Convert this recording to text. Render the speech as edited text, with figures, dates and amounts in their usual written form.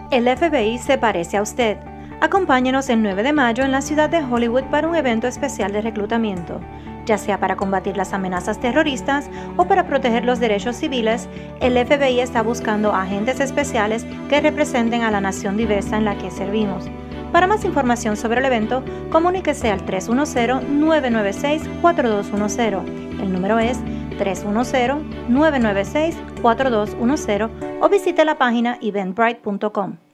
El FBI se parece a usted. Acompáñenos el 9 de mayo en la ciudad de Hollywood para un evento especial de reclutamiento. Ya sea para combatir las amenazas terroristas o para proteger los derechos civiles, el FBI está buscando agentes especiales que representen a la nación diversa en la que servimos. Para más información sobre el evento, comuníquese al 310-996-4210. El número es 310-996-4210 o visite la página eventbrite.com.